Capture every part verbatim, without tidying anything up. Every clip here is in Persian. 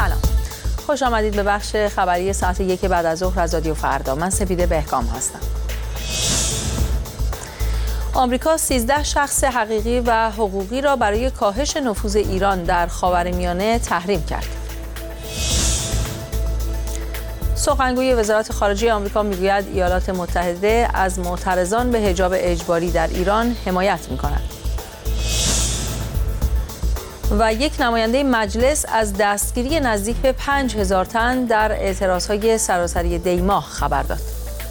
سلام، خوش آمدید به بخش خبری ساعت یک بعد از ظهر از رادیو فردا. من سپیده بهکام هستم. آمریکا سیزده شخص حقیقی و حقوقی را برای کاهش نفوذ ایران در خاورمیانه تحریم کرد. سخنگوی وزارت خارجه آمریکا میگوید ایالات متحده از معترضان به حجاب اجباری در ایران حمایت می‌کند. و یک نماینده مجلس از دستگیری نزدیک به پنج هزار تن در اعتراضهای سراسری دیماه خبر داد.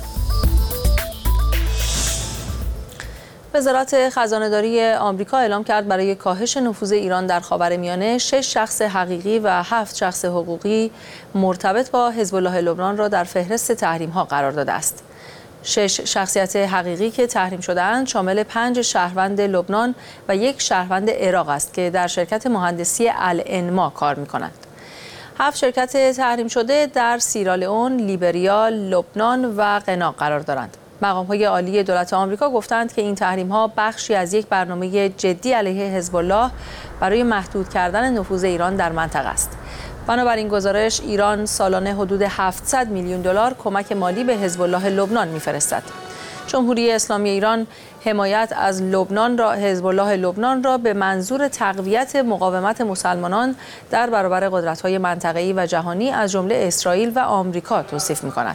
وزارت خزانه‌داری آمریکا اعلام کرد برای کاهش نفوذ ایران در خاورمیانه شش شخص حقیقی و هفت شخص حقوقی مرتبط با حزب الله لبنان را در فهرست تحریم‌ها قرار داده است. شش شخصیت حقیقی که تحریم شده‌اند شامل پنج شهروند لبنان و یک شهروند عراق است که در شرکت مهندسی الانما کار می‌کنند. هفت شرکت تحریم شده در سیرالئون، لیبریا، لبنان و غنا قرار دارند. مقام‌های عالی دولت آمریکا گفتند که این تحریم‌ها بخشی از یک برنامه جدی علیه حزب الله برای محدود کردن نفوذ ایران در منطقه است. بنابراین گزارش ایران سالانه حدود هفتصد میلیون دلار کمک مالی به حزب الله لبنان می‌فرستد. جمهوری اسلامی ایران حمایت از لبنان را حزب الله لبنان را به منظور تقویت مقاومت مسلمانان در برابر قدرت‌های منطقه‌ای و جهانی از جمله اسرائیل و آمریکا توصیف می‌کند.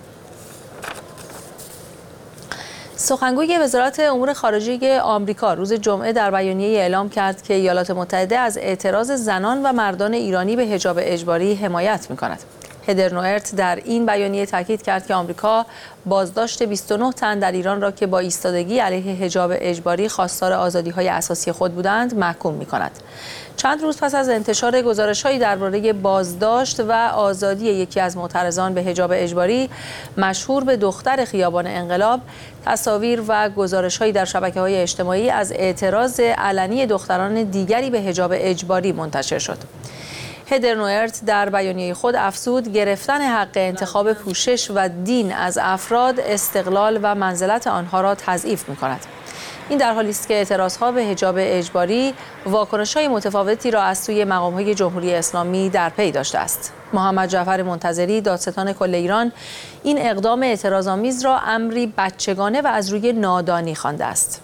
سخنگوی وزارت امور خارجه آمریکا روز جمعه در بیانیه‌ای اعلام کرد که ایالات متحده از اعتراض زنان و مردان ایرانی به حجاب اجباری حمایت می‌کند. هدر نوئرت در این بیانیه تاکید کرد که آمریکا بازداشت بیست و نه تن در ایران را که با ایستادگی علیه حجاب اجباری خواستار آزادی‌های اساسی خود بودند محکوم می‌کند. چند روز پس از انتشار گزارش‌هایی درباره بازداشت و آزادی یکی از معترضان به حجاب اجباری مشهور به دختر خیابان انقلاب، تصاویر و گزارش‌هایی در شبکه‌های اجتماعی از اعتراض علنی دختران دیگری به حجاب اجباری منتشر شد. هدر نوئرت در بیانیه خود افزود گرفتن حق انتخاب پوشش و دین از افراد استقلال و منزلت آنها را تضعیف می‌کند. این در حالی است که اعتراضها به حجاب اجباری واکنش‌های متفاوتی را از سوی مقام‌های جمهوری اسلامی در پی داشته است. محمد جعفر منتظری، دادستان کل ایران، این اقدام اعتراض‌آمیز را امری بچگانه و از روی نادانی خوانده است.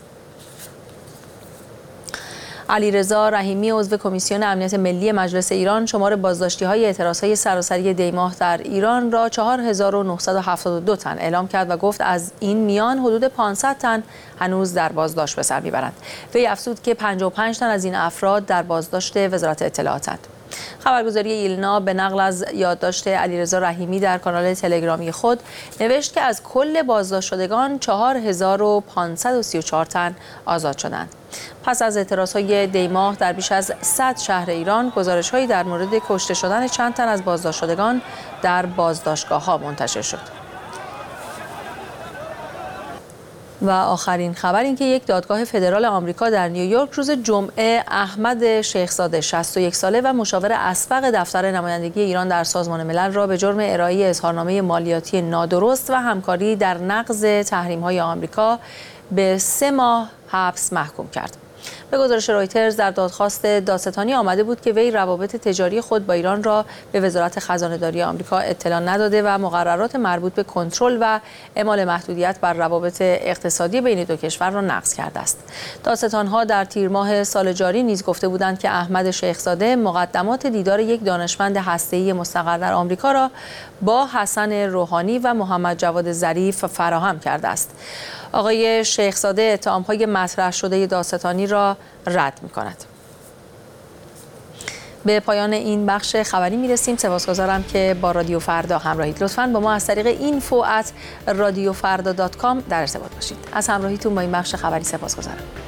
علیرضا رحیمی عضو کمیسیون امنیت ملی مجلس ایران شمار بازداشتی‌های اعتراض‌های سراسری دیماه در ایران را چهار هزار و نهصد و هفتاد و دو تن اعلام کرد و گفت از این میان حدود پانصد تن هنوز در بازداشت به سر می‌برند. وی افزود که پنجاه و پنج تن از این افراد در بازداشت وزارت اطلاعاتند. خبرگزاری ایلنا به نقل از یادداشت علیرضا رحیمی در کانال تلگرامی خود نوشت که از کل بازداشت شدگان چهار هزار و پانصد و سی و چهار تن آزاد شدند. پس از اعتراضهای دیماه در بیش از صد شهر ایران، گزارش‌هایی در مورد کشته شدن چند تن از بازداشت شدگان در بازداشتگاه‌ها منتشر شد. و آخرین خبر این که یک دادگاه فدرال آمریکا در نیویورک روز جمعه احمد شیخزاده شصت و یک ساله و مشاور اسبق دفتر نمایندگی ایران در سازمان ملل را به جرم ارائه اظهارنامه مالیاتی نادرست و همکاری در نقض تحریم‌های آمریکا به سه ماه حبس محکوم کرد. به گزارش رویترز در دادخواست دادستانی آمده بود که وی روابط تجاری خود با ایران را به وزارت خزانه‌داری آمریکا اطلاع نداده و مقررات مربوط به کنترل و اعمال محدودیت بر روابط اقتصادی بین دو کشور را نقض کرده است. دادستان‌ها در تیر ماه سال جاری نیز گفته بودند که احمد شیخزاده مقدمات دیدار یک دانشمند هسته‌ای مستقر در آمریکا را با حسن روحانی و محمد جواد ظریف فراهم کرده است. آقای شیخزاده اتهام‌های مطرح شده دادستانی را رد می‌کند. به پایان این بخش خبری می‌رسیم. سپاسگزارم که با رادیو فردا همراهید. لطفاً با ما از طریق اینفو ات رادیو فردا دات کام در ارتباط باشید. از همراهیتون با این بخش خبری سپاسگزارم.